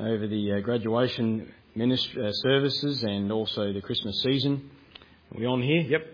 over the graduation services and also the Christmas season. Are we on here? Yep.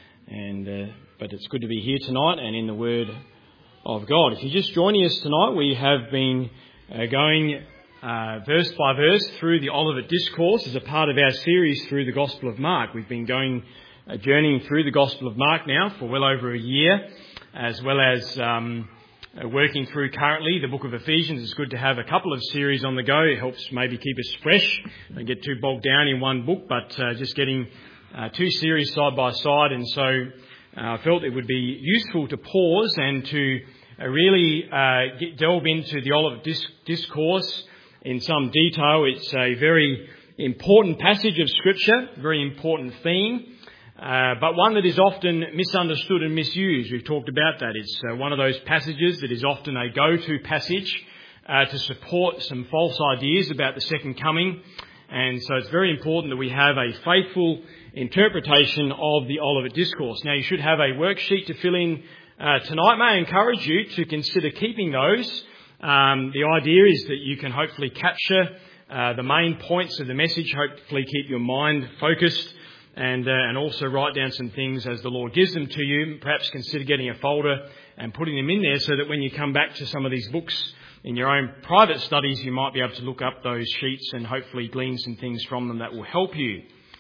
But it's good to be here tonight and in the Word of God. If you're just joining us tonight, we have been going verse by verse through the Olivet Discourse as a part of our series through the Gospel of Mark. We've been journeying through the Gospel of Mark now for well over a year, as well as working through currently the book of Ephesians. It's good to have a couple of series on the go. It helps maybe keep us fresh, don't get too bogged down in one book, but just getting two series side by side. And so I felt it would be useful to pause and to really delve into the Olivet Discourse in some detail. It's a very important passage of Scripture, very important theme, but one that is often misunderstood and misused. We've talked about that. It's one of those passages that is often a go-to passage to support some false ideas about the second coming. And so it's very important that we have a faithful interpretation of the Olivet Discourse. Now, you should have a worksheet to fill in tonight. May I encourage you to consider keeping those. The idea is that you can hopefully capture the main points of the message, hopefully keep your mind focused, and also write down some things as the Lord gives them to you. Perhaps consider getting a folder and putting them in there so that when you come back to some of these books in your own private studies, you might be able to look up those sheets and hopefully glean some things from them that will help you.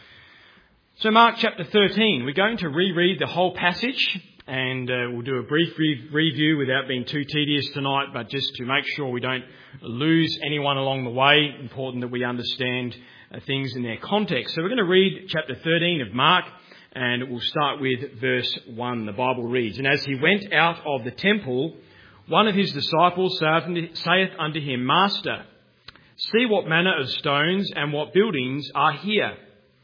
So Mark chapter 13, we're going to reread the whole passage, and we'll do a brief review without being too tedious tonight, but just to make sure we don't lose anyone along the way. Important that we understand things in their context. So we're going to read chapter 13 of Mark, and we'll start with verse 1. The Bible reads, "And as he went out of the temple, one of his disciples saith unto him, Master, see what manner of stones and what buildings are here.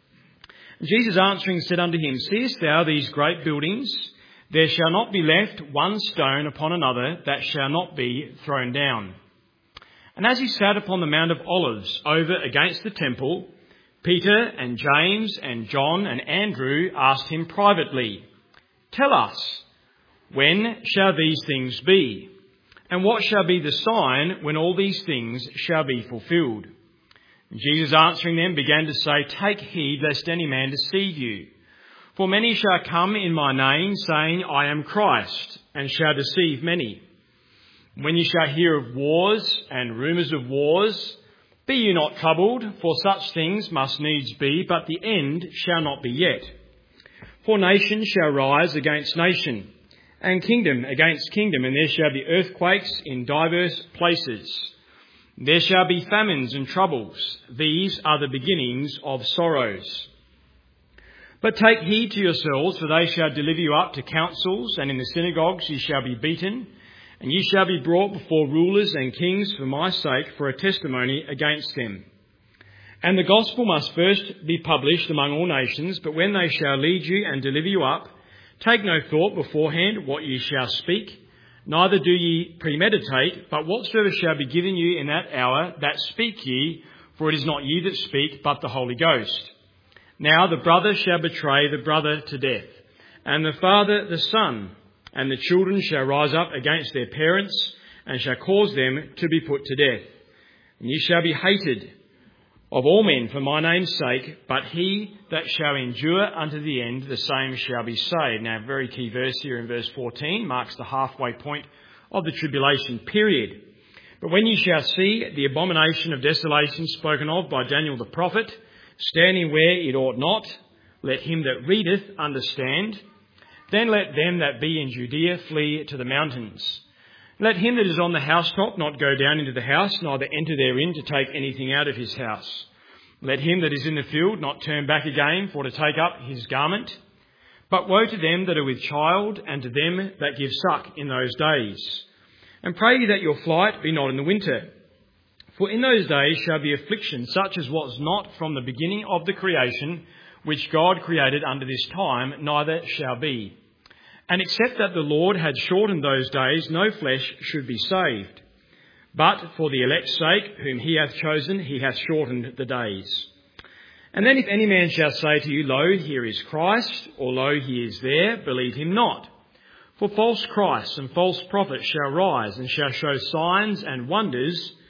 And Jesus answering said unto him, Seest thou these great buildings? There shall not be left one stone upon another that shall not be thrown down. And as he sat upon the Mount of Olives over against the temple, Peter and James and John and Andrew asked him privately, Tell us, when shall these things be? And what shall be the sign when all these things shall be fulfilled? And Jesus answering them began to say, Take heed lest any man deceive you. For many shall come in my name, saying, I am Christ, and shall deceive many. When ye shall hear of wars and rumours of wars, be ye not troubled, for such things must needs be, but the end shall not be yet. For nation shall rise against nation, and kingdom against kingdom, and there shall be earthquakes in divers places. There shall be famines and troubles. These are the beginnings of sorrows. But take heed to yourselves, for they shall deliver you up to councils, and in the synagogues ye shall be beaten, and ye shall be brought before rulers and kings for my sake, for a testimony against them. And the gospel must first be published among all nations, but when they shall lead you and deliver you up, take no thought beforehand what ye shall speak, neither do ye premeditate, but whatsoever shall be given you in that hour, that speak ye, for it is not ye that speak, but the Holy Ghost. Now the brother shall betray the brother to death, and the father the son, and the children shall rise up against their parents, and shall cause them to be put to death. And ye shall be hated of all men for my name's sake, but he that shall endure unto the end, the same shall be saved." Now, a very key verse here in verse 14 marks the halfway point of the tribulation period. "But when ye shall see the abomination of desolation spoken of by Daniel the prophet, standing where it ought not, let him that readeth understand. Then let them that be in Judea flee to the mountains. Let him that is on the housetop not go down into the house, neither enter therein to take anything out of his house. Let him that is in the field not turn back again for to take up his garment. But woe to them that are with child, and to them that give suck in those days. And pray ye that your flight be not in the winter. For in those days shall be affliction, such as was not from the beginning of the creation, which God created unto this time, neither shall be. And except that the Lord had shortened those days, no flesh should be saved. But for the elect's sake, whom he hath chosen, he hath shortened the days. And then if any man shall say to you, Lo, here is Christ, or Lo, he is there, believe him not. For false Christs and false prophets shall rise, and shall show signs and wonders,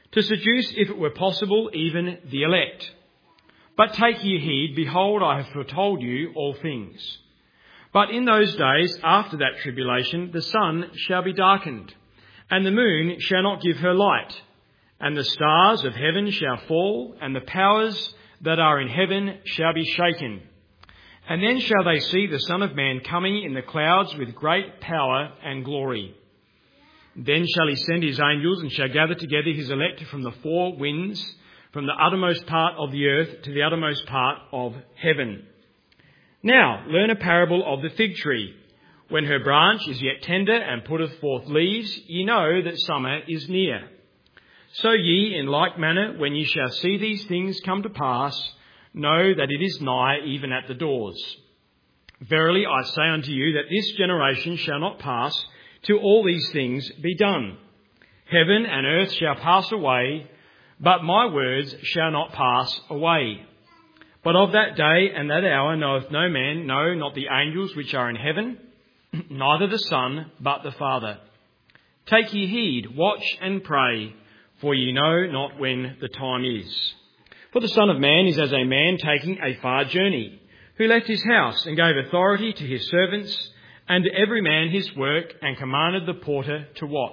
to seduce, if it were possible, even the elect. But take ye heed, behold, I have foretold you all things. But in those days, after that tribulation, the sun shall be darkened, and the moon shall not give her light, and the stars of heaven shall fall, and the powers that are in heaven shall be shaken. And then shall they see the Son of Man coming in the clouds with great power and glory. Then shall he send his angels, and shall gather together his elect from the four winds, from the uttermost part of the earth to the uttermost part of heaven. Now learn a parable of the fig tree. When her branch is yet tender and putteth forth leaves, ye know that summer is near. So ye, in like manner, when ye shall see these things come to pass, know that it is nigh, even at the doors. Verily I say unto you that this generation shall not pass till all these things be done. Heaven and earth shall pass away, but my words shall not pass away. But of that day and that hour knoweth no man, no, not the angels which are in heaven, neither the Son, but the Father. Take ye heed, watch and pray, for ye know not when the time is. For the Son of Man is as a man taking a far journey, who left his house and gave authority to his servants, and to every man his work, and commanded the porter to watch.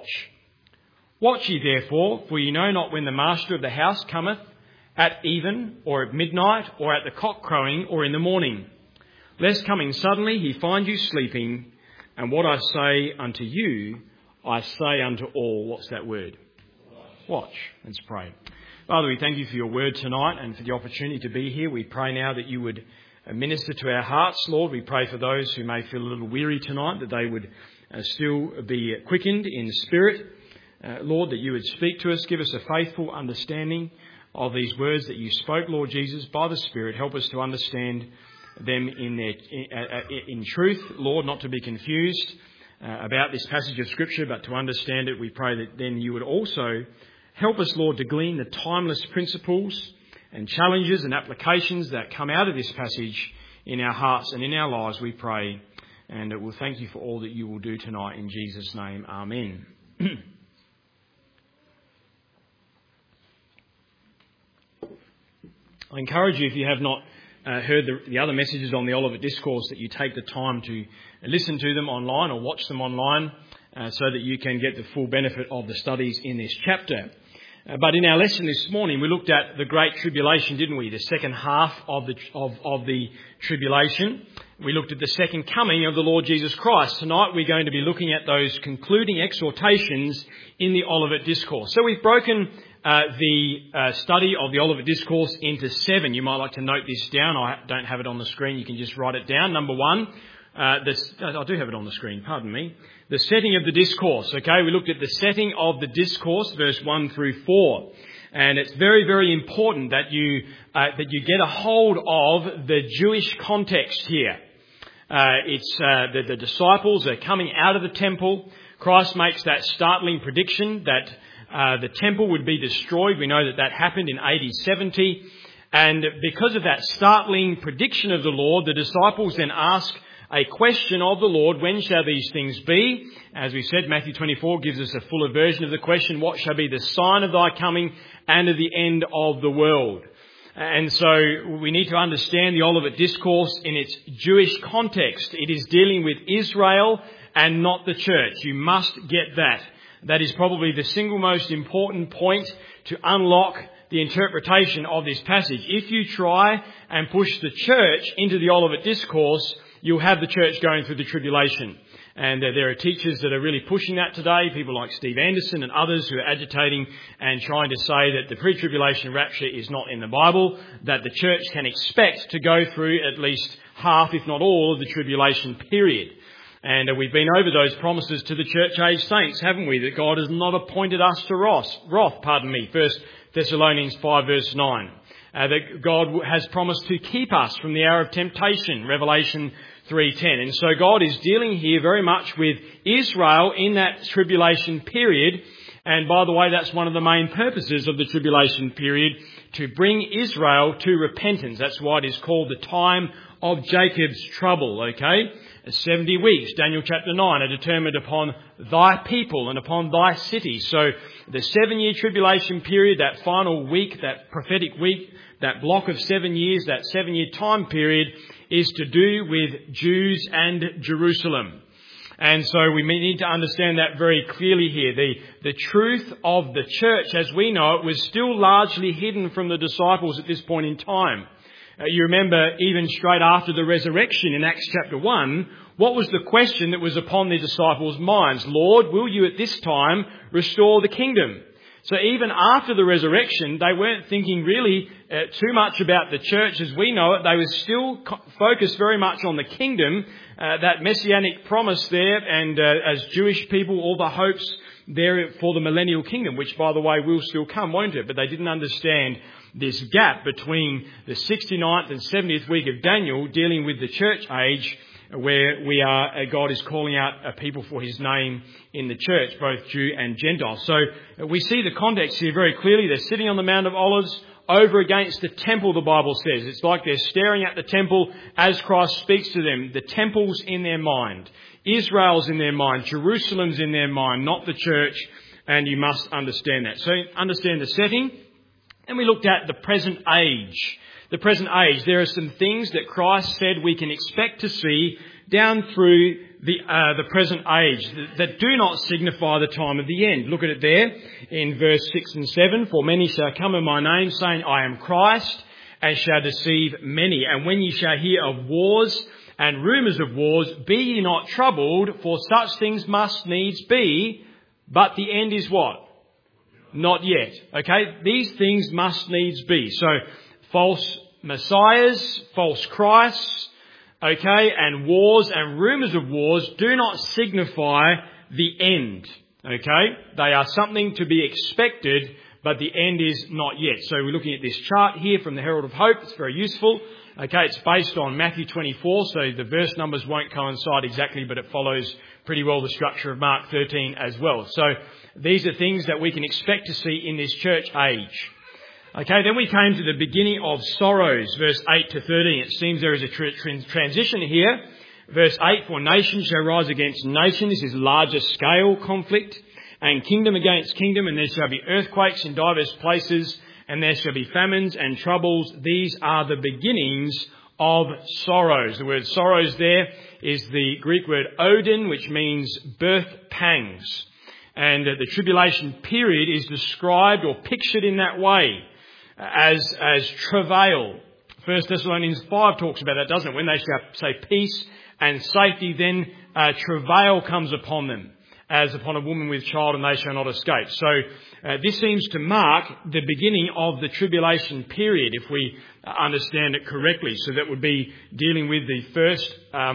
Watch ye therefore, for ye know not when the master of the house cometh, at even, or at midnight, or at the cock crowing, or in the morning, lest coming suddenly he find you sleeping. And what I say unto you, I say unto all. What's that word? Watch. Let's pray. Father, we thank you for your word tonight and for the opportunity to be here. We pray now that you would minister to our hearts, Lord. We pray for those who may feel a little weary tonight, that they would still be quickened in spirit. Lord, that you would speak to us, give us a faithful understanding of these words that you spoke, Lord Jesus, by the Spirit. Help us to understand them in truth, Lord, not to be confused about this passage of Scripture, but to understand it. We pray that then you would also help us, Lord, to glean the timeless principles and challenges and applications that come out of this passage in our hearts and in our lives, we pray. And we'll thank you for all that you will do tonight in Jesus' name. Amen. I encourage you, if you have not heard the other messages on the Olivet Discourse, that you take the time to listen to them online or watch them online so that you can get the full benefit of the studies in this chapter. But in our lesson this morning, we looked at the Great Tribulation, didn't we? The second half of the tribulation. We looked at the second coming of the Lord Jesus Christ. Tonight we're going to be looking at those concluding exhortations in the Olivet Discourse. So we've broken the study of the Olivet Discourse into 7. You might like to note this down. I don't have it on the screen. You can just write it down. Number 1, I do have it on the screen, pardon me. The setting of the discourse. Okay, we looked at the setting of the discourse, verse 1 through 4. And it's very, very important that you get a hold of the Jewish context here. It's the disciples are coming out of the temple. Christ makes that startling prediction that the temple would be destroyed. We know that happened in AD 70. And because of that startling prediction of the Lord, the disciples then ask a question of the Lord: when shall these things be? As we said, Matthew 24 gives us a fuller version of the question: what shall be the sign of thy coming and of the end of the world? And so we need to understand the Olivet Discourse in its Jewish context. It is dealing with Israel and not the church. You must get that. That is probably the single most important point to unlock the interpretation of this passage. If you try and push the church into the Olivet Discourse, you'll have the church going through the tribulation. And there are teachers that are really pushing that today, people like Steve Anderson and others who are agitating and trying to say that the pre-tribulation rapture is not in the Bible, that the church can expect to go through at least half, if not all, of the tribulation period. And we've been over those promises to the church-age saints, haven't we? That God has not appointed us to wrath. 1 Thessalonians 5 verse 9. That God has promised to keep us from the hour of temptation, Revelation 3:10. And so God is dealing here very much with Israel in that tribulation period. And by the way, that's one of the main purposes of the tribulation period, to bring Israel to repentance. That's why it is called the time of Jacob's trouble, okay? 70 weeks, Daniel chapter 9, are determined upon thy people and upon thy city. So the 7-year tribulation period, that final week, that prophetic week, that block of 7 years, that 7-year time period is to do with Jews and Jerusalem. And so we need to understand that very clearly here. The truth of the church as we know it was still largely hidden from the disciples at this point in time. You remember even straight after the resurrection in Acts chapter 1, what was the question that was upon the disciples' minds? Lord, will you at this time restore the kingdom? So even after the resurrection, they weren't thinking really too much about the church as we know it. They were still focused very much on the kingdom, that messianic promise there, and as Jewish people, all the hopes there for the millennial kingdom, which, by the way, will still come, won't it? But they didn't understand this gap between the 69th and 70th week of Daniel dealing with the church age, where God is calling out a people for his name in the church, both Jew and Gentile. So we see the context here very clearly. They're sitting on the Mount of Olives over against the temple, the Bible says. It's like they're staring at the temple as Christ speaks to them. The temple's in their mind. Israel's in their mind. Jerusalem's in their mind, not the church. And you must understand that. So understand the setting. And we looked at the present age. The present age, there are some things that Christ said we can expect to see down through the present age that do not signify the time of the end. Look at it there in verse 6 and 7. For many shall come in my name, saying, I am Christ, and shall deceive many. And when ye shall hear of wars and rumours of wars, be ye not troubled, for such things must needs be, but the end is what? Not yet. Okay? These things must needs be. So, false messiahs, false Christs, okay, and wars and rumours of wars do not signify the end, okay? They are something to be expected, but the end is not yet. So we're looking at this chart here from the Herald of Hope. It's very useful. Okay, it's based on Matthew 24, so the verse numbers won't coincide exactly, but it follows pretty well the structure of Mark 13 as well. So these are things that we can expect to see in this church age. Okay, then we came to the beginning of sorrows, verse 8 to 13. It seems there is a transition here. Verse 8, for nation shall rise against nation. This is larger scale conflict. And kingdom against kingdom, and there shall be earthquakes in diverse places, and there shall be famines and troubles. These are the beginnings of sorrows. The word sorrows there is the Greek word odin, which means birth pangs. And the tribulation period is described or pictured in that way. As travail. 1 Thessalonians 5 talks about that, doesn't it? When they shall say peace and safety, then travail comes upon them, as upon a woman with child, and they shall not escape. So this seems to mark the beginning of the tribulation period, if we understand it correctly. So that would be dealing with the first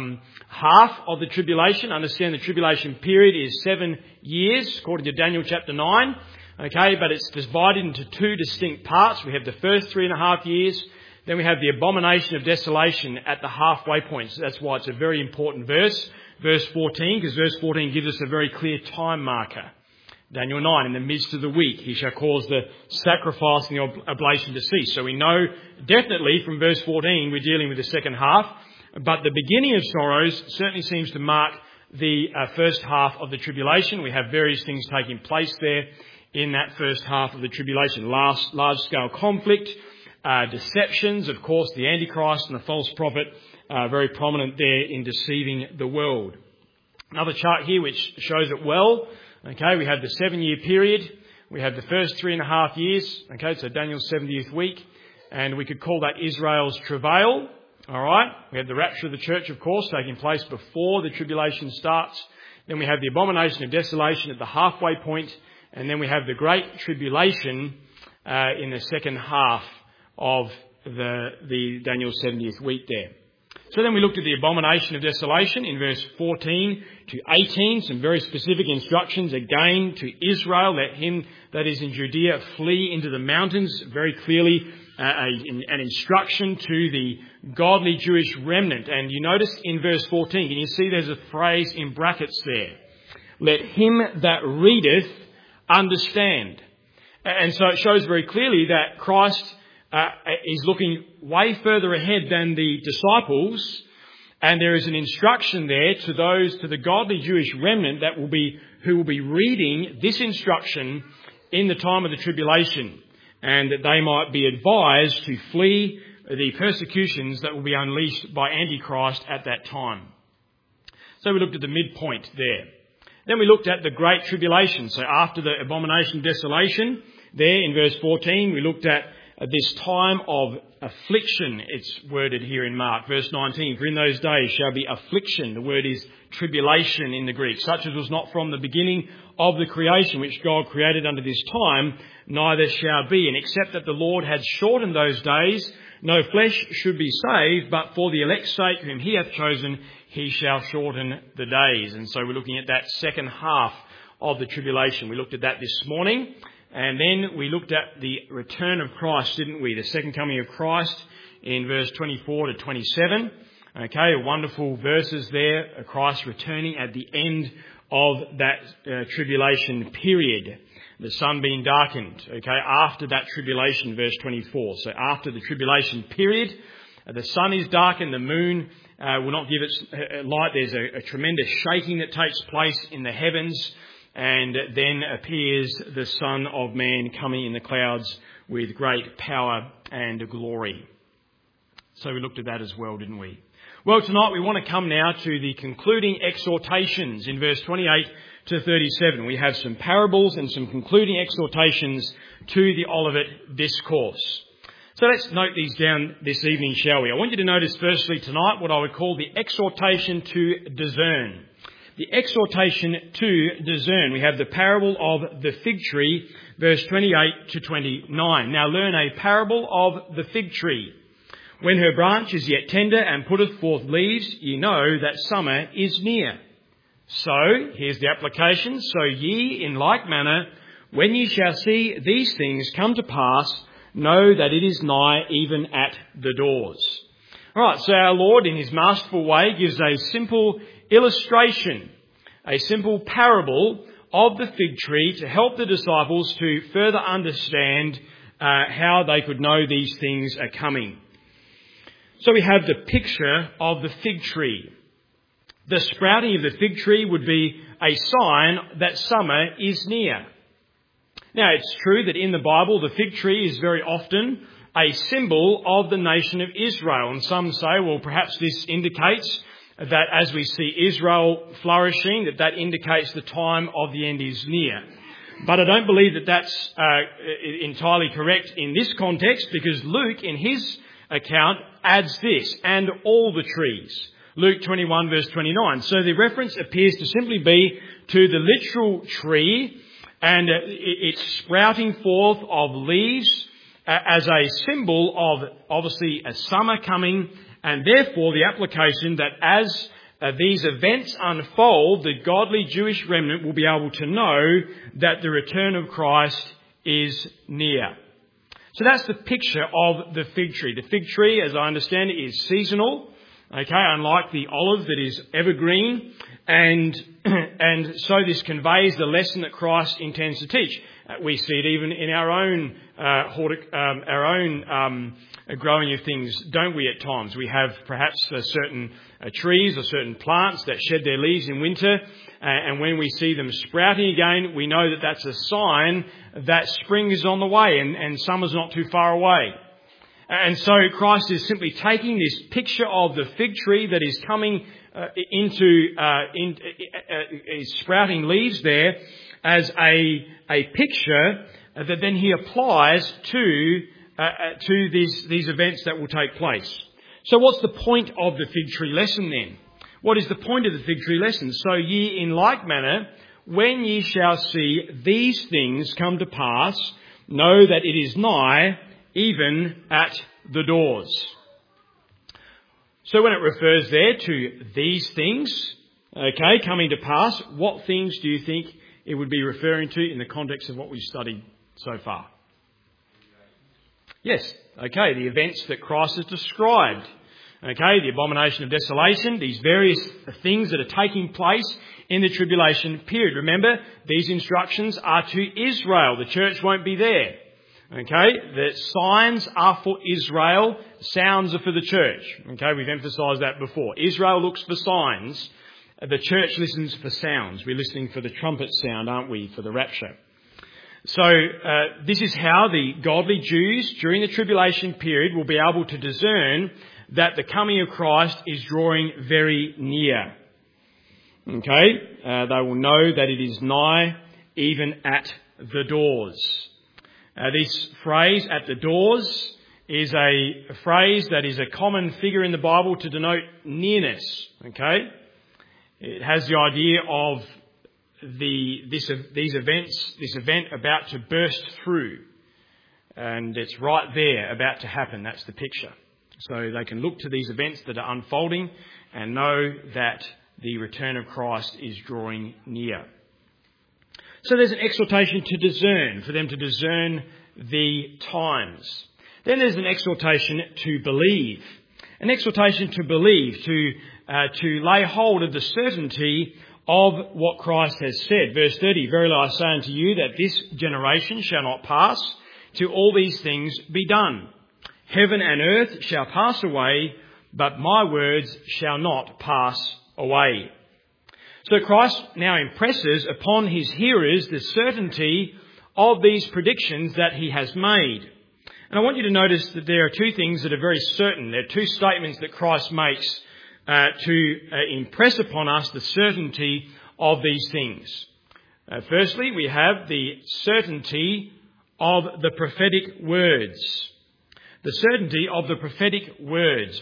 half of the tribulation. Understand the tribulation period is 7 years, according to Daniel chapter 9. Okay, but it's divided into two distinct parts. We have the first 3.5 years. Then we have the abomination of desolation at the halfway point. So that's why it's a very important verse. Verse 14, because verse 14 gives us a very clear time marker. Daniel 9, in the midst of the week, he shall cause the sacrifice and the oblation to cease. So we know definitely from verse 14 we're dealing with the second half. But the beginning of sorrows certainly seems to mark the first half of the tribulation. We have various things taking place there in that first half of the tribulation. Large-scale conflict, deceptions, of course, the Antichrist and the false prophet are very prominent there in deceiving the world. Another chart here which shows it well. Okay, we have the 7-year period. We have the first 3.5 years. Okay, so Daniel's 70th week. And we could call that Israel's travail. All right, we have the rapture of the church, of course, taking place before the tribulation starts. Then we have the abomination of desolation at the halfway point. And then we have the great tribulation in the second half of the Daniel's 70th week there. So then we looked at the abomination of desolation in verse 14 to 18. Some very specific instructions again to Israel. Let him that is in Judea flee into the mountains. Very clearly an instruction to the godly Jewish remnant. And you notice in verse 14, can you see there's a phrase in brackets there? Let him that readeth understand. And so it shows very clearly that Christ is looking way further ahead than the disciples, And there is an instruction there to the godly Jewish remnant who will be reading this instruction in the time of the tribulation, and that they might be advised to flee the persecutions that will be unleashed by Antichrist at that time. So we looked at the midpoint there. Then we looked at the Great Tribulation. So after the abomination of desolation, there in verse 14, we looked at this time of affliction. It's worded here in Mark. Verse 19, for in those days shall be affliction. The word is tribulation in the Greek. Such as was not from the beginning of the creation which God created unto this time, neither shall be. And except that the Lord had shortened those days, no flesh should be saved, but for the elect's sake whom he hath chosen, he shall shorten the days. And so we're looking at that second half of the tribulation. We looked at that this morning. And then we looked at the return of Christ, didn't we? The second coming of Christ in verse 24 to 27. Okay, wonderful verses there. Christ returning at the end of that tribulation period. The sun being darkened. Okay, after that tribulation, verse 24. So after the tribulation period, the sun is darkened, the moon will not give its light. There's a tremendous shaking that takes place in the heavens. And then appears the Son of Man coming in the clouds with great power and glory. So we looked at that as well, didn't we? Well, tonight we want to come now to the concluding exhortations in verse 28 to 37. We have some parables and some concluding exhortations to the Olivet Discourse. So let's note these down this evening, shall we? I want you to notice firstly tonight what I would call the exhortation to discern. The exhortation to discern. We have the parable of the fig tree, verse 28 to 29. Now learn a parable of the fig tree. When her branch is yet tender and putteth forth leaves, ye know that summer is near. So, here's the application. So ye, in like manner, when ye shall see these things come to pass, know that it is nigh, even at the doors. Alright, so our Lord, in his masterful way, gives a simple illustration, a simple parable of the fig tree to help the disciples to further understand how they could know these things are coming. So we have the picture of the fig tree. The sprouting of the fig tree would be a sign that summer is near. Now, it's true that in the Bible, the fig tree is very often a symbol of the nation of Israel. And some say, well, perhaps this indicates that as we see Israel flourishing, that indicates the time of the end is near. But I don't believe that that's entirely correct in this context, because Luke, in his account, adds this, and all the trees. Luke 21 verse 29. So the reference appears to simply be to the literal tree and its sprouting forth of leaves as a symbol of obviously a summer coming, and therefore the application that as these events unfold, the godly Jewish remnant will be able to know that the return of Christ is near. So that's the picture of the fig tree. The fig tree, as I understand it, is seasonal, okay, unlike the olive that is evergreen, and so this conveys the lesson that Christ intends to teach. We see it even in our own growing of things, don't we, at times? We have perhaps certain trees or certain plants that shed their leaves in winter, and when we see them sprouting again, we know that that's a sign that spring is on the way and summer's not too far away. And so Christ is simply taking this picture of the fig tree that is coming into sprouting leaves there as a picture that then he applies to these events that will take place. So what's the point of the fig tree lesson then? What is the point of the fig tree lesson? So ye in like manner, when ye shall see these things come to pass, know that it is nigh, even at the doors. So when it refers there to these things, okay, coming to pass, what things do you think it would be referring to in the context of what we've studied so far? Yes, okay, the events that Christ has described. Okay, the abomination of desolation, these various things that are taking place in the tribulation period. Remember, these instructions are to Israel. The church won't be there. Okay, the signs are for Israel, sounds are for the church. Okay, we've emphasised that before. Israel looks for signs, the church listens for sounds. We're listening for the trumpet sound, aren't we, for the rapture. So this is how the godly Jews during the tribulation period will be able to discern that the coming of Christ is drawing very near. Okay, they will know that it is nigh, even at the doors. This phrase, at the doors, is a phrase that is a common figure in the Bible to denote nearness. Okay, it has the idea of this event about to burst through, and it's right there, about to happen. That's the picture. So they can look to these events that are unfolding and know that the return of Christ is drawing near. So there's an exhortation to discern, for them to discern the times. Then there's an exhortation to believe. An exhortation to believe, to lay hold of the certainty of what Christ has said. Verse 30, verily I say unto you that this generation shall not pass till all these things be done. Heaven and earth shall pass away, but my words shall not pass away. So Christ now impresses upon his hearers the certainty of these predictions that he has made. And I want you to notice that there are two things that are very certain. There are two statements that Christ makes to impress upon us the certainty of these things. Firstly, we have the certainty of the prophetic words. The certainty of the prophetic words.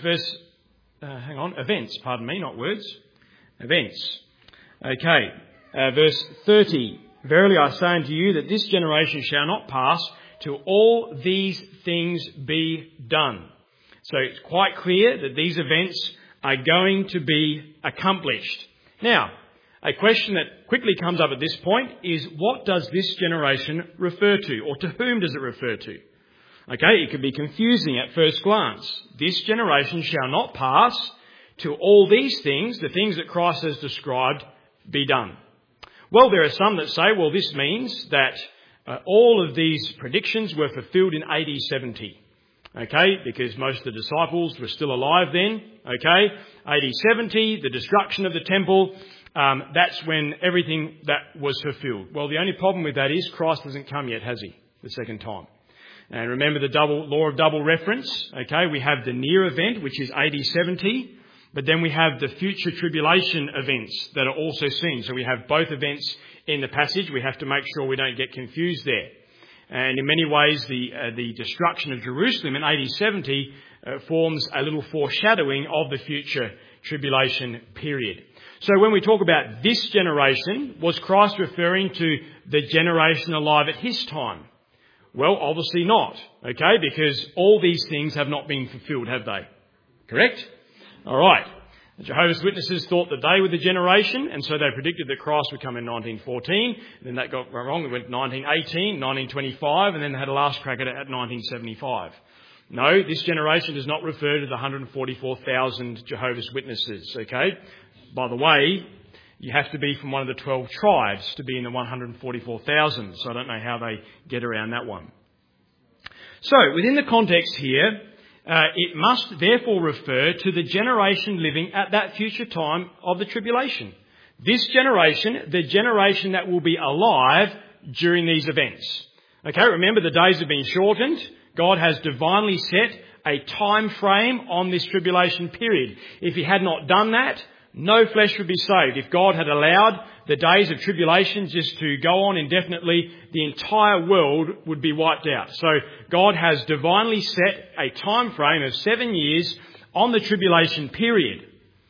Events, not words. Events. Okay, verse 30. Verily I say unto you that this generation shall not pass till all these things be done. So it's quite clear that these events are going to be accomplished. Now, a question that quickly comes up at this point is, what does this generation refer to, or to whom does it refer to? Okay, it can be confusing at first glance. This generation shall not pass till all these things, the things that Christ has described, be done. Well, there are some that say, well, this means that all of these predictions were fulfilled in AD 70. Okay, because most of the disciples were still alive then. Okay, AD 70, the destruction of the temple, that's when everything that was fulfilled. Well, the only problem with that is Christ hasn't come yet, has he? The second time. And remember the law of double reference. Okay, we have the near event, which is AD 70. But then we have the future tribulation events that are also seen. So we have both events in the passage. We have to make sure we don't get confused there. And in many ways, the destruction of Jerusalem in AD 70 forms a little foreshadowing of the future tribulation period. So when we talk about this generation, was Christ referring to the generation alive at his time? Well, obviously not. Okay, because all these things have not been fulfilled, have they? Correct? All right. The Jehovah's Witnesses thought that they were the generation, and so they predicted that Christ would come in 1914. And then that got wrong. It went 1918, 1925, and then they had a last crack at it at 1975. No, this generation does not refer to the 144,000 Jehovah's Witnesses, okay? By the way, you have to be from one of the 12 tribes to be in the 144,000, so I don't know how they get around that one. So, within the context here, it must therefore refer to the generation living at that future time of the tribulation. This generation, the generation that will be alive during these events. Okay, remember the days have been shortened. God has divinely set a time frame on this tribulation period. If he had not done that, no flesh would be saved. If God had allowed the days of tribulation just to go on indefinitely, the entire world would be wiped out. So God has divinely set a time frame of 7 years on the tribulation period.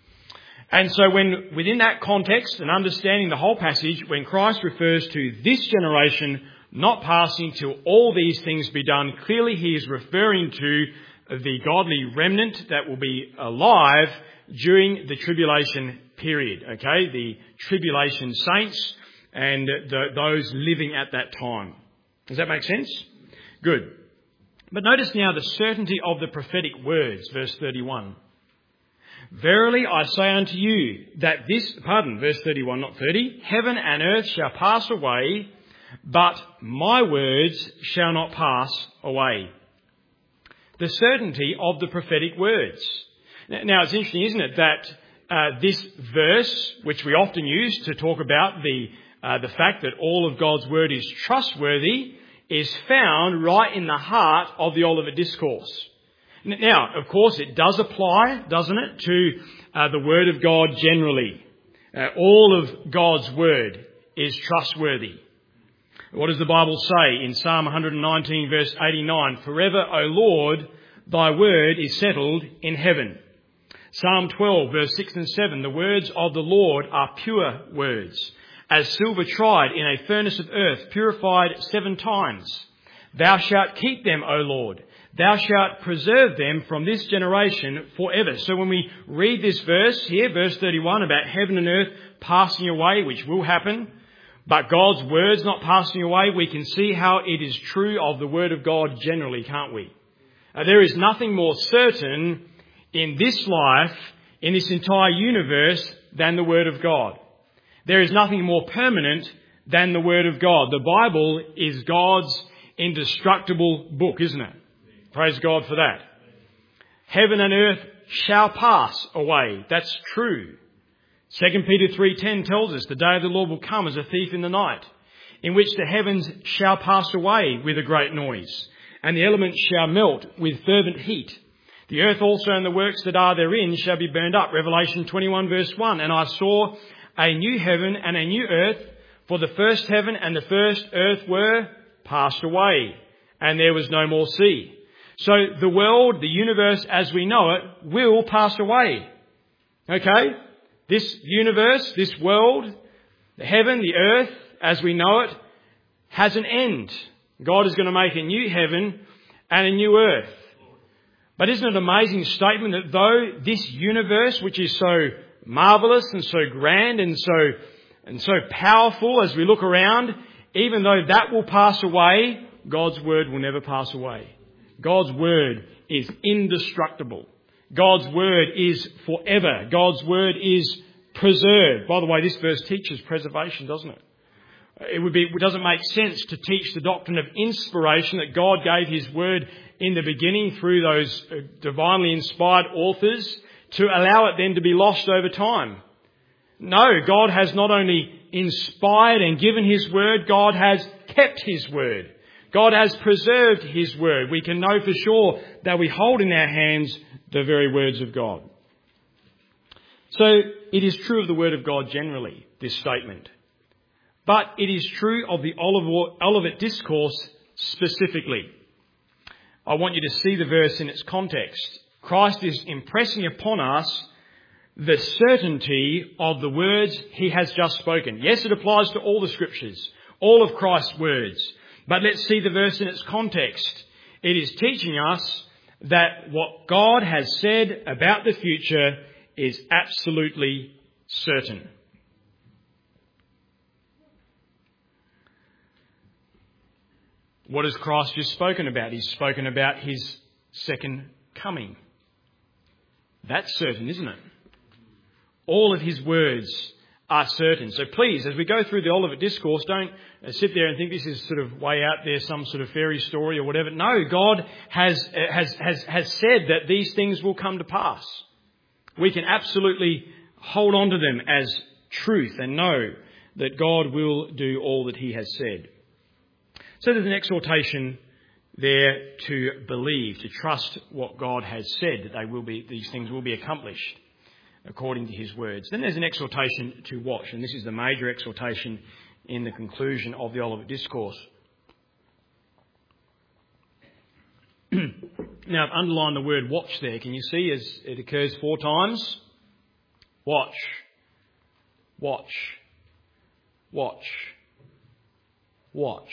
And so when within that context and understanding the whole passage, when Christ refers to this generation not passing till all these things be done, clearly he is referring to the godly remnant that will be alive during the tribulation period, okay? The tribulation saints and those living at that time. Does that make sense? Good. But notice now the certainty of the prophetic words, verse 31. Verily I say unto you that verse 31, not 30, heaven and earth shall pass away, but my words shall not pass away. The certainty of the prophetic words. Now, it's interesting, isn't it, that this verse, which we often use to talk about the fact that all of God's word is trustworthy, is found right in the heart of the Olivet Discourse. Now, of course, it does apply, doesn't it, to the word of God generally. All of God's word is trustworthy. What does the Bible say in Psalm 119 verse 89? Forever, O Lord, thy word is settled in heaven. Psalm 12 verse 6 and 7, the words of the Lord are pure words, as silver tried in a furnace of earth, purified 7 times. Thou shalt keep them, O Lord. Thou shalt preserve them from this generation forever. So when we read this verse here, verse 31, about heaven and earth passing away, which will happen, but God's word's not passing away, we can see how it is true of the word of God generally, can't we? There is nothing more certain in this life, in this entire universe, than the word of God. There is nothing more permanent than the word of God. The Bible is God's indestructible book, isn't it? Praise God for that. Heaven and earth shall pass away. That's true. 2 Peter 3:10 tells us the day of the Lord will come as a thief in the night, in which the heavens shall pass away with a great noise, and the elements shall melt with fervent heat. The earth also and the works that are therein shall be burned up. Revelation 21 verse 1. And I saw a new heaven and a new earth, for the first heaven and the first earth were passed away, and there was no more sea. So the world, the universe as we know it, will pass away. Okay? This universe, this world, the heaven, the earth, as we know it, has an end. God is going to make a new heaven and a new earth. But isn't it an amazing statement that though this universe, which is so marvellous and so grand and so powerful as we look around, even though that will pass away, God's word will never pass away. God's word is indestructible. God's word is forever. God's word is preserved. By the way, this verse teaches preservation, doesn't it? It doesn't make sense to teach the doctrine of inspiration, that God gave his word in the beginning through those divinely inspired authors, to allow it then to be lost over time. No, God has not only inspired and given his word, God has kept his word. God has preserved his word. We can know for sure that we hold in our hands the very words of God. So it is true of the word of God generally, this statement. But it is true of the Olivet Discourse specifically. I want you to see the verse in its context. Christ is impressing upon us the certainty of the words he has just spoken. Yes, it applies to all the scriptures, all of Christ's words. But let's see the verse in its context. It is teaching us that what God has said about the future is absolutely certain. What has Christ just spoken about? He's spoken about his second coming. That's certain, isn't it? All of his words are certain. So please, as we go through the Olivet Discourse, don't sit there and think this is sort of way out there, some sort of fairy story or whatever. No, God has said that these things will come to pass. We can absolutely hold on to them as truth and know that God will do all that he has said. So there's an exhortation there to believe, to trust what God has said, that these things will be accomplished according to his words. Then there's an exhortation to watch, and this is the major exhortation in the conclusion of the Olivet Discourse. Now, I've underlined the word watch there. Can you see as it occurs 4 times? Watch. Watch. Watch. Watch.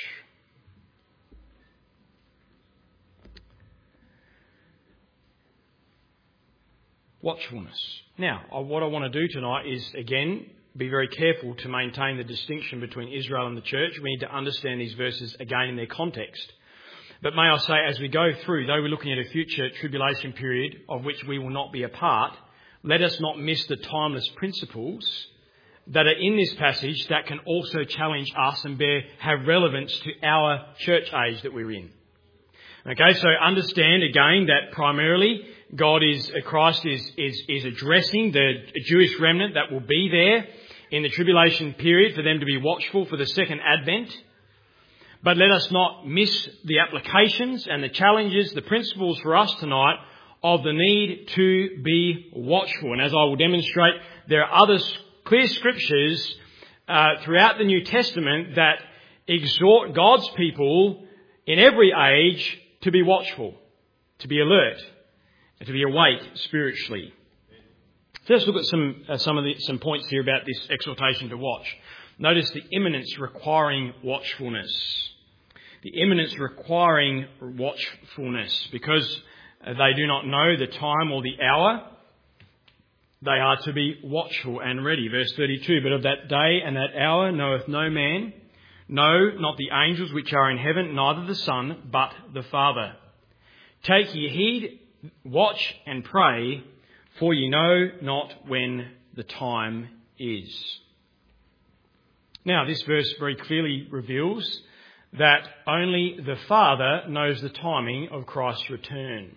Watchfulness. Now, what I want to do tonight is, again, be very careful to maintain the distinction between Israel and the church. We need to understand these verses again in their context. But may I say, as we go through, though we're looking at a future tribulation period of which we will not be a part, let us not miss the timeless principles that are in this passage that can also challenge us and have relevance to our church age that we're in. Okay, so understand again that primarily Christ is addressing the Jewish remnant that will be there in the tribulation period for them to be watchful for the second advent. But let us not miss the applications and the challenges, the principles for us tonight of the need to be watchful. And as I will demonstrate, there are other clear scriptures throughout the New Testament that exhort God's people in every age to be watchful, to be alert, and to be awake spiritually. So let's look at some points here about this exhortation to watch. Notice the imminence requiring watchfulness. The imminence requiring watchfulness, because they do not know the time or the hour. They are to be watchful and ready. Verse 32, but of that day and that hour knoweth no man, no, not the angels which are in heaven, neither the Son, but the Father. Take ye heed, watch and pray, for ye know not when the time is. Now, this verse very clearly reveals that only the Father knows the timing of Christ's return.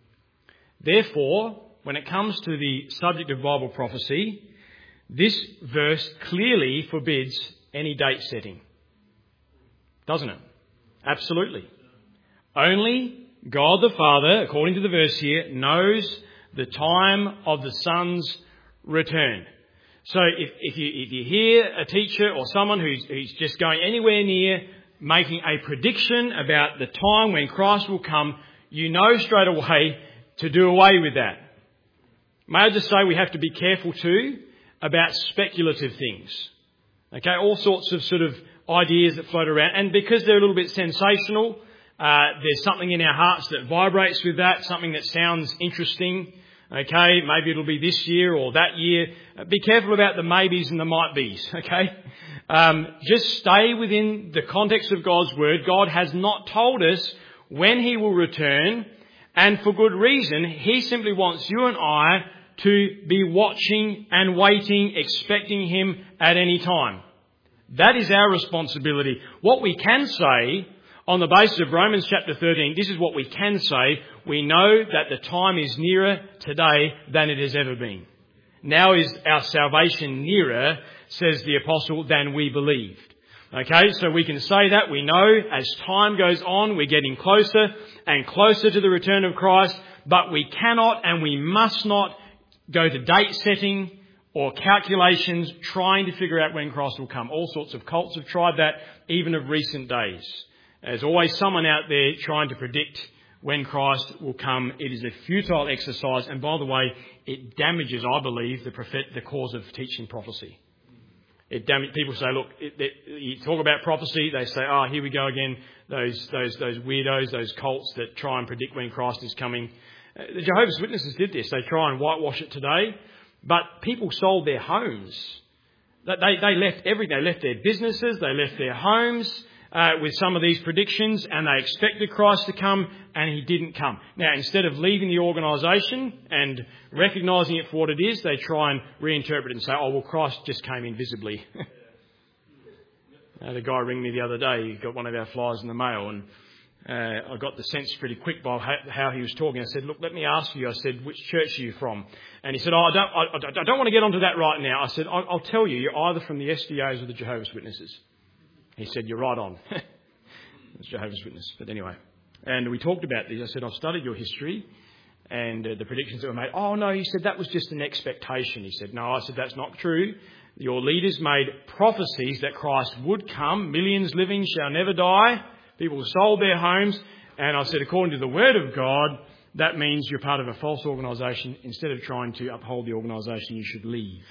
Therefore, when it comes to the subject of Bible prophecy, this verse clearly forbids any date setting. Doesn't it? Absolutely. Only God the Father, according to the verse here, knows the time of the Son's return. So if you hear a teacher or someone who's just going anywhere near making a prediction about the time when Christ will come, you know straight away to do away with that. May I just say we have to be careful too about speculative things. Okay, all sorts of sort of ideas that float around, and because they're a little bit sensational, there's something in our hearts that vibrates with that, something that sounds interesting. Okay, maybe it'll be this year or that year. Be careful about the maybes and the might be's, okay? Just stay within the context of God's word. God has not told us when he will return, and for good reason. He simply wants you and I to be watching and waiting, expecting him at any time. That is our responsibility. What we can say on the basis of Romans chapter 13, this is what we can say. We know that the time is nearer today than it has ever been. Now is our salvation nearer, says the apostle, than we believed. Okay, so we can say that. We know as time goes on, we're getting closer and closer to the return of Christ, but we cannot and we must not go to date setting or calculations trying to figure out when Christ will come. All sorts of cults have tried that, even of recent days. There's always someone out there trying to predict when Christ will come. It is a futile exercise, and by the way, it damages, I believe, the cause of teaching prophecy. People say, look, you talk about prophecy, they say, oh, here we go again, those weirdos, those cults that try and predict when Christ is coming. The Jehovah's Witnesses did this. They try and whitewash it today, but people sold their homes. They left everything. They left their businesses, they left their homes with some of these predictions, and they expected Christ to come, and he didn't come. Now, instead of leaving the organisation and recognising it for what it is, they try and reinterpret it and say, oh, well, Christ just came invisibly. The guy rang me the other day. He got one of our flyers in the mail, and I got the sense pretty quick by how he was talking. I said, look, let me ask you. I said, which church are you from? And he said, oh, I don't want to get onto that right now. I said, I'll tell you, you're either from the SDAs or the Jehovah's Witnesses. He said, you're right on. It's Jehovah's Witness. But anyway, and we talked about this. I said, I've studied your history and the predictions that were made. Oh, no, he said, that was just an expectation. He said, no, I said, that's not true. Your leaders made prophecies that Christ would come. Millions living shall never die. People sold their homes. And I said, according to the word of God, that means you're part of a false organisation. Instead of trying to uphold the organisation, you should leave.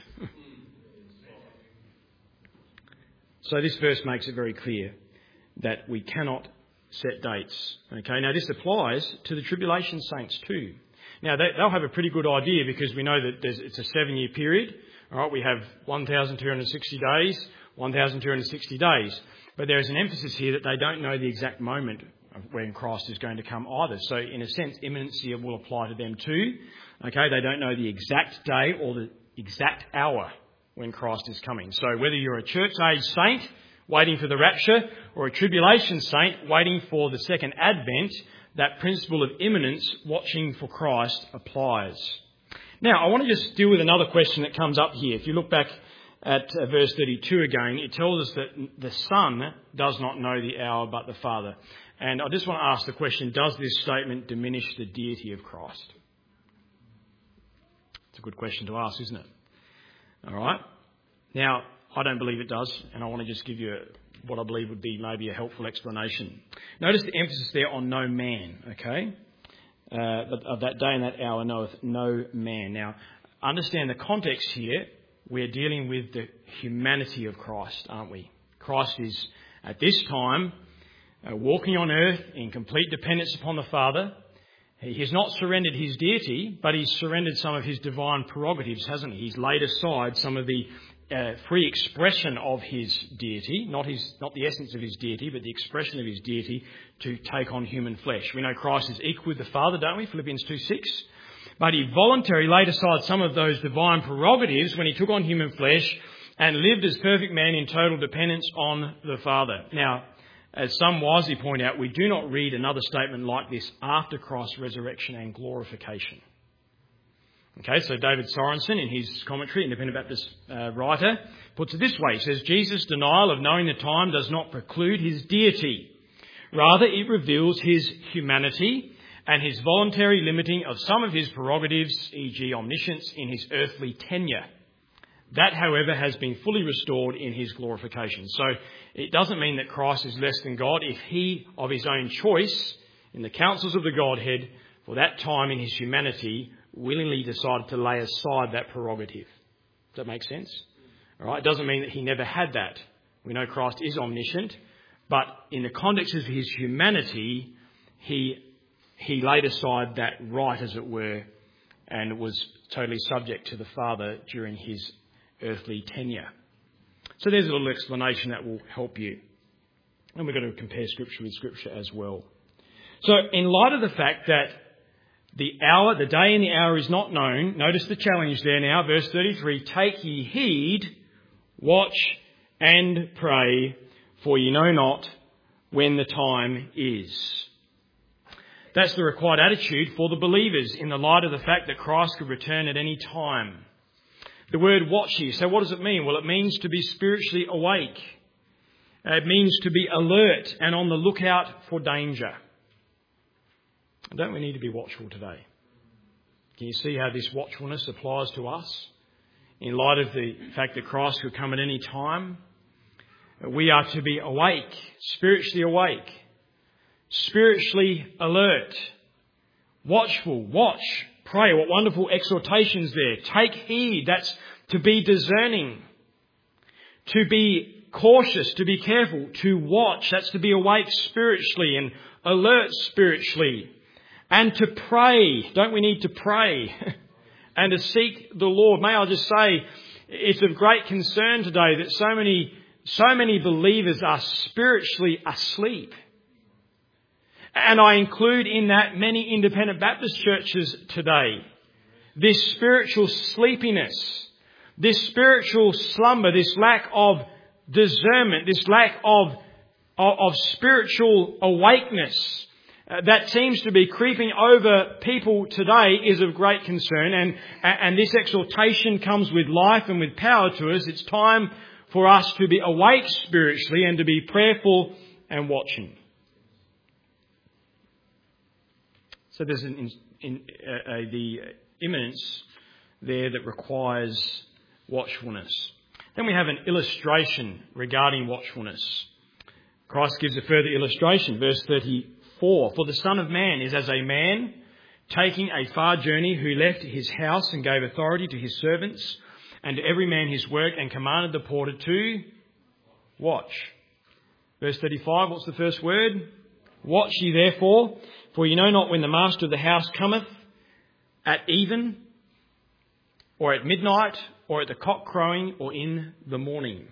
So this verse makes it very clear that we cannot set dates. Okay, now this applies to the tribulation saints too. Now they'll have a pretty good idea, because we know that it's a 7-year period. All right, we have 1,260 days, 1,260 days. But there is an emphasis here that they don't know the exact moment of when Christ is going to come either. So in a sense, imminency will apply to them too. Okay, they don't know the exact day or the exact hour when Christ is coming. So whether you're a church-age saint waiting for the rapture or a tribulation saint waiting for the second advent, that principle of imminence, watching for Christ, applies. Now, I want to just deal with another question that comes up here. If you look back at verse 32 again, it tells us that the Son does not know the hour but the Father. And I just want to ask the question, does this statement diminish the deity of Christ? It's a good question to ask, isn't it? All right. Now, I don't believe it does, and I want to just give you what I believe would be maybe a helpful explanation. Notice the emphasis there on no man, okay? But of that day and that hour knoweth no man. Now, understand the context here. We're dealing with the humanity of Christ, aren't we? Christ is, at this time, walking on earth in complete dependence upon the Father. He has not surrendered his deity, but he's surrendered some of his divine prerogatives, hasn't he? He's laid aside some of the free expression of his deity, not the essence of his deity, but the expression of his deity to take on human flesh. We know Christ is equal with the Father, don't we? Philippians 2:6. But he voluntarily laid aside some of those divine prerogatives when he took on human flesh and lived as perfect man in total dependence on the Father. Now, as some wisely point out, we do not read another statement like this after Christ's resurrection and glorification. Okay, so David Sorensen, in his commentary, Independent Baptist writer, puts it this way. He says, Jesus' denial of knowing the time does not preclude his deity. Rather, it reveals his humanity and his voluntary limiting of some of his prerogatives, e.g. omniscience, in his earthly tenure. That, however, has been fully restored in his glorification. So it doesn't mean that Christ is less than God if he, of his own choice, in the counsels of the Godhead, for that time in his humanity, willingly decided to lay aside that prerogative. Does that make sense? All right. It doesn't mean that he never had that. We know Christ is omniscient, but in the context of his humanity, he laid aside that right, as it were, and was totally subject to the Father during his earthly tenure. So there's a little explanation that will help you. And we're going to compare Scripture with Scripture as well. So in light of the fact that the hour, the day and the hour is not known, notice the challenge there now, verse 33, take ye heed, watch and pray, for ye know not when the time is. That's the required attitude for the believers in the light of the fact that Christ could return at any time. The word watch here, so what does it mean? Well, it means to be spiritually awake. It means to be alert and on the lookout for danger. Don't we need to be watchful today? Can you see how this watchfulness applies to us? In light of the fact that Christ could come at any time, we are to be awake, spiritually alert, watchful, watch, pray. What wonderful exhortations there. Take heed, that's to be discerning, to be cautious, to be careful, to watch, that's to be awake spiritually and alert spiritually. And to pray. Don't we need to pray? And to seek the Lord. May I just say, it's of great concern today that so many believers are spiritually asleep. And I include in that many independent Baptist churches today. This spiritual sleepiness, this spiritual slumber, this lack of discernment, this lack of spiritual awakeness that seems to be creeping over people today is of great concern. And this exhortation comes with life and with power to us. It's time for us to be awake spiritually and to be prayerful and watching. So there's the imminence there that requires watchfulness. Then we have an illustration regarding watchfulness. Christ gives a further illustration, verse 34. For the Son of Man is as a man taking a far journey who left his house and gave authority to his servants and to every man his work and commanded the porter to watch. Verse 35, what's the first word? Watch ye therefore, for ye know not when the master of the house cometh, at even, or at midnight, or at the cock crowing, or in the morning.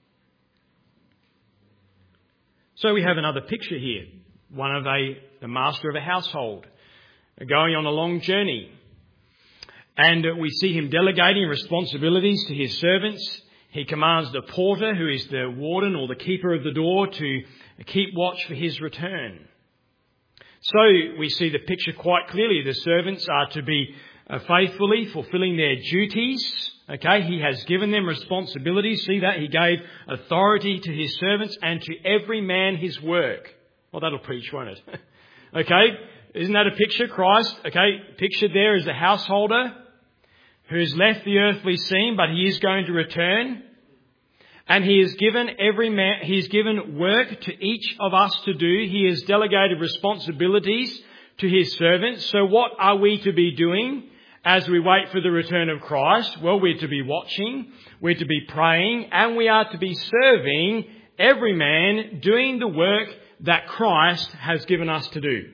So we have another picture here. One of the master of a household going on a long journey. And we see him delegating responsibilities to his servants. He commands the porter, who is the warden or the keeper of the door, to keep watch for his return. So we see the picture quite clearly. The servants are to be faithfully fulfilling their duties. Okay, he has given them responsibilities. See that? He gave authority to his servants and to every man his work. Well, that'll preach, won't it? Okay, isn't that a picture? Christ, okay, pictured there is the householder who has left the earthly scene, but he is going to return. And he has given work to each of us to do. He has delegated responsibilities to his servants. So what are we to be doing as we wait for the return of Christ? Well, we're to be watching, we're to be praying, and we are to be serving every man doing the work that Christ has given us to do.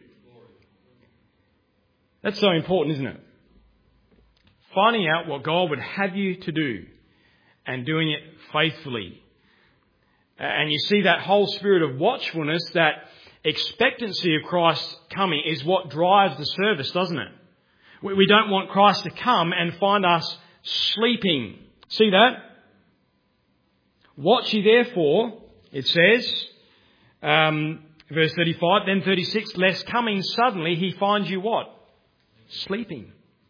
That's so important, isn't it? Finding out what God would have you to do and doing it faithfully. And you see that whole spirit of watchfulness, that expectancy of Christ's coming is what drives the service, doesn't it? We don't want Christ to come and find us sleeping. See that? Watch ye therefore, it says, verse 35, then 36, lest coming suddenly he finds you what? Sleeping.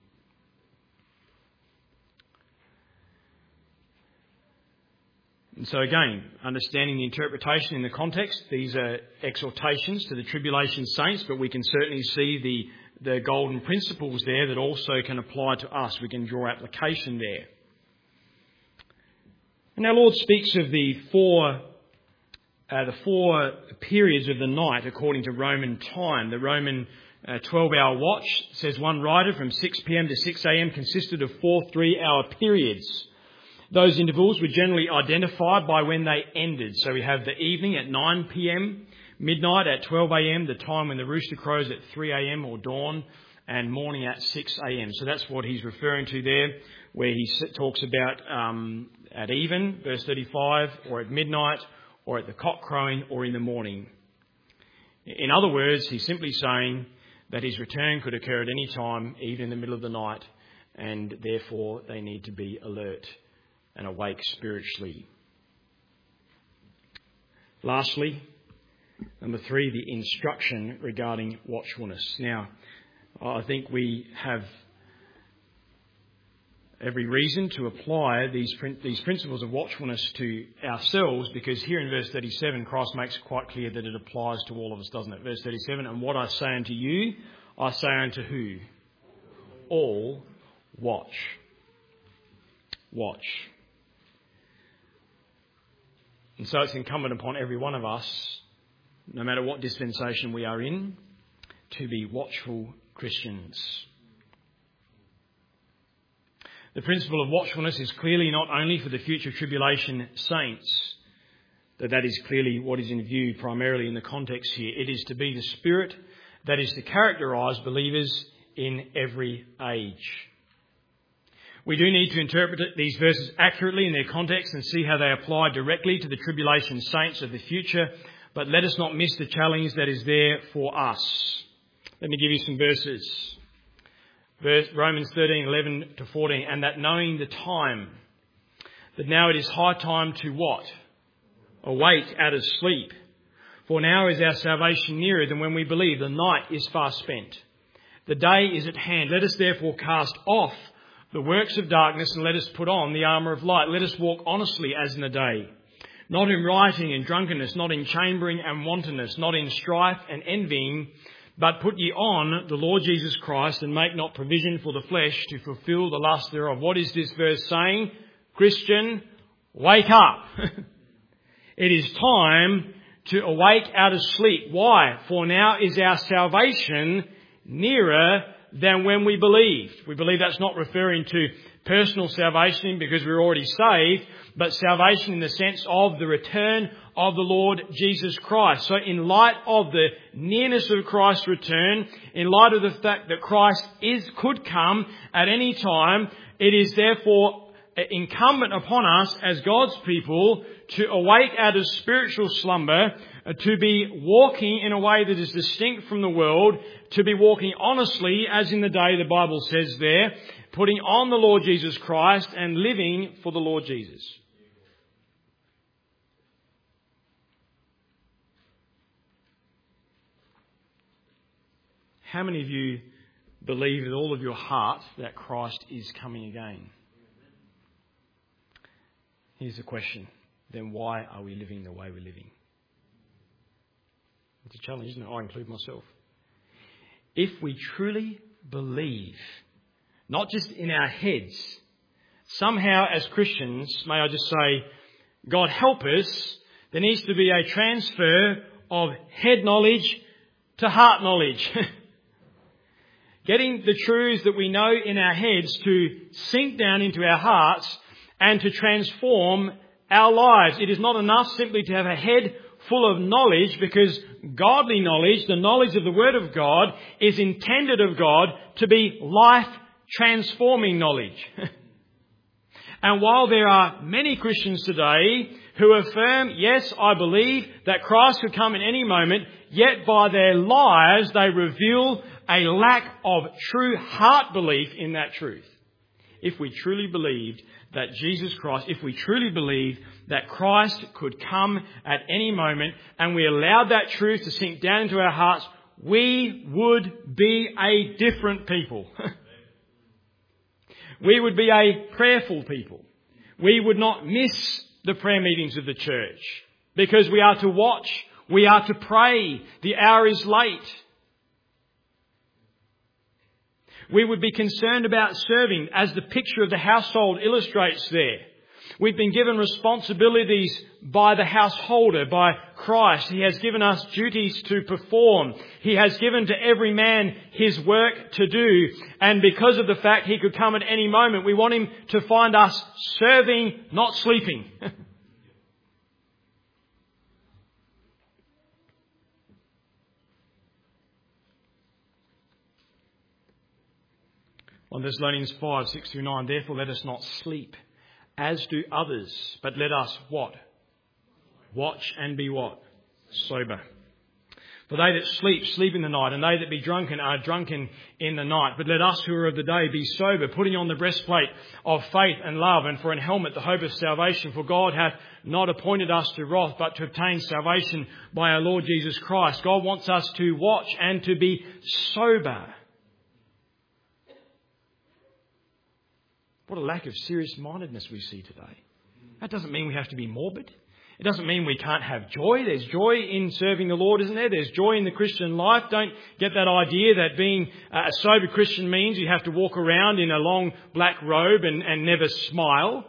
And so again, understanding the interpretation in the context, these are exhortations to the tribulation saints, but we can certainly see the golden principles there that also can apply to us. We can draw application there. And our Lord speaks of the four periods of the night according to Roman time. The Roman 12-hour watch, says one writer, from 6 p.m. to 6 a.m. consisted of 4 3-hour periods. Those intervals were generally identified by when they ended. So we have the evening at 9 p.m, midnight at 12 a.m, the time when the rooster crows at 3 a.m. or dawn, and morning at 6 a.m. So that's what he's referring to there, where he talks about at even, verse 35, or at midnight, or at the cock crowing, or in the morning. In other words, he's simply saying that his return could occur at any time, even in the middle of the night, and therefore they need to be alert and awake spiritually. Lastly, number 3, the instruction regarding watchfulness. Now, I think we have every reason to apply these principles of watchfulness to ourselves, because here in verse 37, Christ makes it quite clear that it applies to all of us, doesn't it? Verse 37, and what I say unto you, I say unto who? All watch. Watch. And so it's incumbent upon every one of us, no matter what dispensation we are in, to be watchful Christians. The principle of watchfulness is clearly not only for the future tribulation saints, that is clearly what is in view primarily in the context here. It is to be the spirit that is to characterise believers in every age. We do need to interpret these verses accurately in their context and see how they apply directly to the tribulation saints of the future, but let us not miss the challenge that is there for us. Let me give you some verses. Romans 13:11 to 14, and that knowing the time, that now it is high time to what? Awake out of sleep. For now is our salvation nearer than when we believe. The night is far spent. The day is at hand. Let us therefore cast off the works of darkness and let us put on the armour of light. Let us walk honestly as in the day, not in rioting and drunkenness, not in chambering and wantonness, not in strife and envying, but put ye on the Lord Jesus Christ, and make not provision for the flesh to fulfil the lust thereof. What is this verse saying? Christian, wake up. It is time to awake out of sleep. Why? For now is our salvation nearer than when we believed. We believe that's not referring to personal salvation because we're already saved, but salvation in the sense of the return of the Lord Jesus Christ. So in light of the nearness of Christ's return, in light of the fact that Christ could come at any time, it is therefore incumbent upon us as God's people to awake out of spiritual slumber, to be walking in a way that is distinct from the world, to be walking honestly, as in the day the Bible says there, putting on the Lord Jesus Christ and living for the Lord Jesus. How many of you believe with all of your heart that Christ is coming again? Here's the question. Then why are we living the way we're living? It's a challenge, isn't it? I include myself. If we truly believe, not just in our heads, somehow as Christians, may I just say, God help us, there needs to be a transfer of head knowledge to heart knowledge. Getting the truths that we know in our heads to sink down into our hearts and to transform our lives. It is not enough simply to have a head full of knowledge, because godly knowledge, the knowledge of the Word of God, is intended of God to be life-transforming knowledge. And while there are many Christians today who affirm, yes, I believe that Christ could come at any moment, yet by their lives they reveal a lack of true heart belief in that truth. If we truly believed that Jesus Christ, if we truly believed that Christ could come at any moment and we allowed that truth to sink down into our hearts, we would be a different people. We would be a prayerful people. We would not miss the prayer meetings of the church because we are to watch, we are to pray. The hour is late. We would be concerned about serving, as the picture of the household illustrates there. We've been given responsibilities by the householder, by Christ. He has given us duties to perform. He has given to every man his work to do. And because of the fact he could come at any moment, we want him to find us serving, not sleeping. On Thessalonians 5, 6-9, therefore let us not sleep, as do others, but let us what? Watch and be what? Sober. For they that sleep, sleep in the night, and they that be drunken are drunken in the night. But let us who are of the day be sober, putting on the breastplate of faith and love, and for an helmet the hope of salvation. For God hath not appointed us to wrath, but to obtain salvation by our Lord Jesus Christ. God wants us to watch and to be sober. What a lack of serious-mindedness we see today. That doesn't mean we have to be morbid. It doesn't mean we can't have joy. There's joy in serving the Lord, isn't there? There's joy in the Christian life. Don't get that idea that being a sober Christian means you have to walk around in a long black robe and never smile.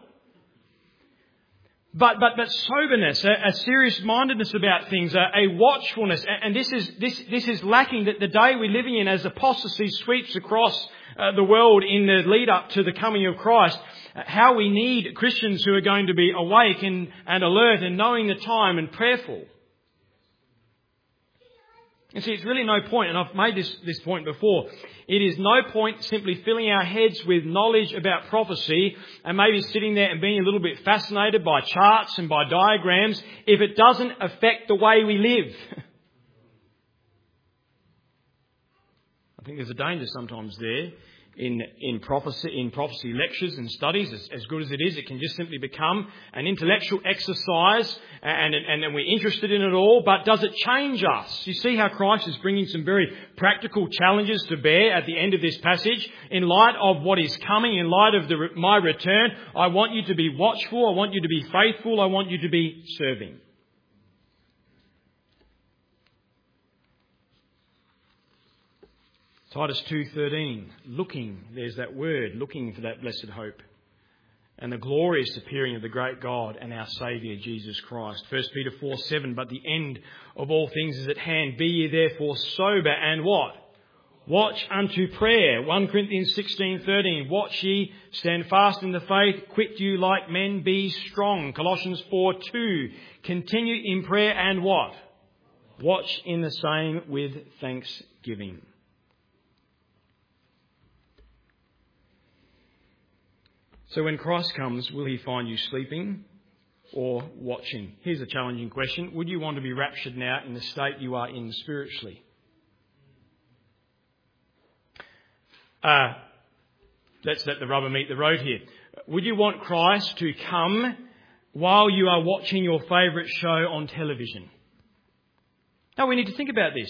But soberness, a serious-mindedness about things, a watchfulness, and this is lacking. That the day we're living in, as apostasy sweeps across the world in the lead up to the coming of Christ, how we need Christians who are going to be awake and alert and knowing the time and prayerful. And see, it's really no point, and I've made this point before, it is no point simply filling our heads with knowledge about prophecy and maybe sitting there and being a little bit fascinated by charts and by diagrams if it doesn't affect the way we live. I think there's a danger sometimes there in prophecy lectures and studies. As good as it is, it can just simply become an intellectual exercise and we're interested in it all, but does it change us? You see how Christ is bringing some very practical challenges to bear at the end of this passage. In light of what is coming, in light of my return, I want you to be watchful, I want you to be faithful, I want you to be serving. Titus 2:13, looking, there's that word, looking for that blessed hope and the glorious appearing of the great God and our Saviour Jesus Christ. 1 Peter 4:7, but the end of all things is at hand. Be ye therefore sober and what? Watch unto prayer. 1 Corinthians 16:13, watch ye, stand fast in the faith, quit you like men, be strong. Colossians 4:2, continue in prayer and what? Watch in the same with thanksgiving. So when Christ comes, will he find you sleeping or watching? Here's a challenging question. Would you want to be raptured now in the state you are in spiritually? let's let the rubber meet the road here. Would you want Christ to come while you are watching your favourite show on television? Now we need to think about this.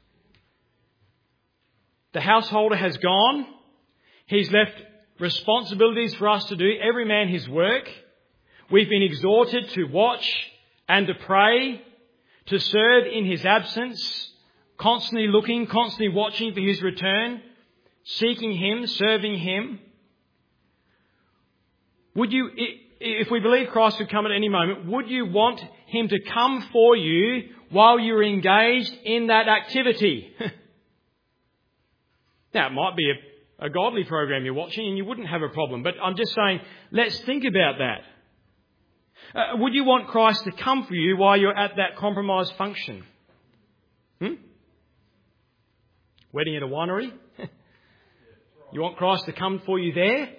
The householder has gone. He's left responsibilities for us to do, every man his work. We've been exhorted to watch and to pray, to serve in his absence, constantly looking, constantly watching for his return, seeking him, serving him. Would you, if we believe Christ would come at any moment, would you want him to come for you while you're engaged in that activity? Now, it might be a godly program you're watching and you wouldn't have a problem, but I'm just saying, let's think about that. Would you want Christ to come for you while you're at that compromised function? Wedding at a winery? You want Christ to come for you there?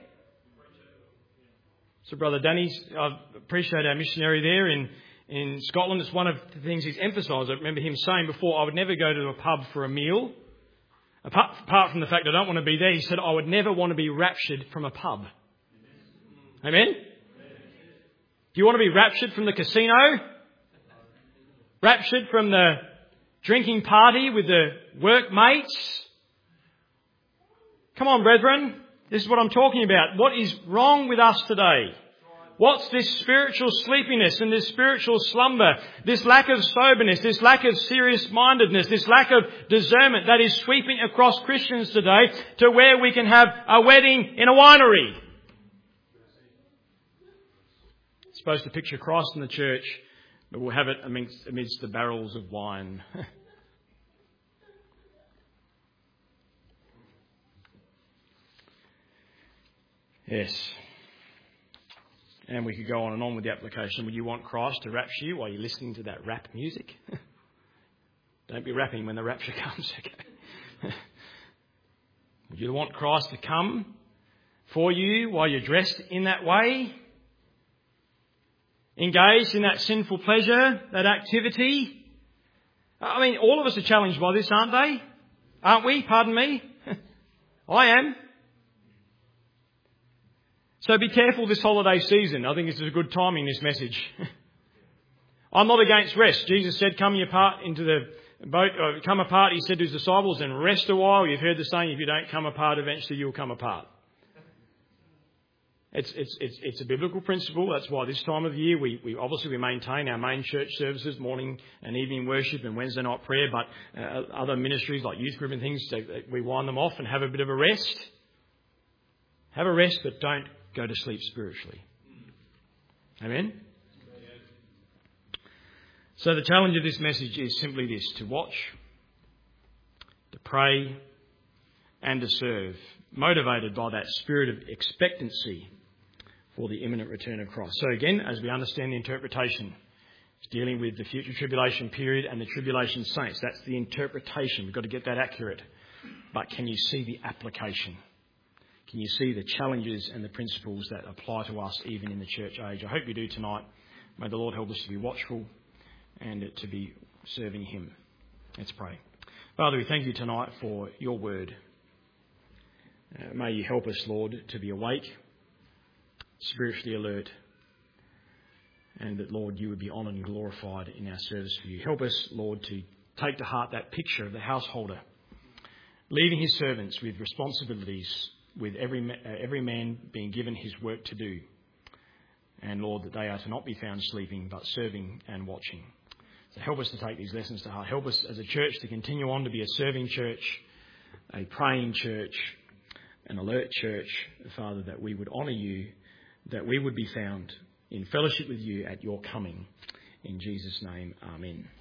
So Brother Danny, I appreciate our missionary there in Scotland. It's one of the things he's emphasised. I remember him saying before, I would never go to a pub for a meal. Apart from the fact I don't want to be there, he said, I would never want to be raptured from a pub. Amen? Do you want to be raptured from the casino? Raptured from the drinking party with the workmates? Come on, brethren. This is what I'm talking about. What is wrong with us today? What's this spiritual sleepiness and this spiritual slumber, this lack of soberness, this lack of serious-mindedness, this lack of discernment that is sweeping across Christians today to where we can have a wedding in a winery? It's supposed to picture Christ in the church, but we'll have it amidst the barrels of wine. Yes. And we could go on and on with the application. Would you want Christ to rapture you while you're listening to that rap music? Don't be rapping when the rapture comes, okay? Would you want Christ to come for you while you're dressed in that way? Engaged in that sinful pleasure, that activity? I mean, all of us are challenged by this, aren't they? Aren't we? Pardon me? I am. So be careful this holiday season. I think this is a good timing, this message. I'm not against rest. Jesus said, come apart into the boat, come apart, he said to his disciples, and rest a while. You've heard the saying, if you don't come apart, eventually you'll come apart. It's a biblical principle. That's why this time of the year we obviously maintain our main church services, morning and evening worship and Wednesday night prayer, but other ministries like youth group and things, we wind them off and have a bit of a rest. Have a rest, but don't go to sleep spiritually. Amen? So the challenge of this message is simply this: to watch, to pray, and to serve, motivated by that spirit of expectancy for the imminent return of Christ. So again, as we understand the interpretation, it's dealing with the future tribulation period and the tribulation saints. That's the interpretation. We've got to get that accurate. But can you see the application? Can you see the challenges and the principles that apply to us even in the church age? I hope you do tonight. May the Lord help us to be watchful and to be serving him. Let's pray. Father, we thank you tonight for your word. May you help us, Lord, to be awake, spiritually alert, and that, Lord, you would be honoured and glorified in our service for you. Help us, Lord, to take to heart that picture of the householder, leaving his servants with responsibilities, with every man being given his work to do. And Lord, that they are to not be found sleeping, but serving and watching. So help us to take these lessons to heart. Help us as a church to continue on to be a serving church, a praying church, an alert church, Father, that we would honour you, that we would be found in fellowship with you at your coming. In Jesus' name, amen.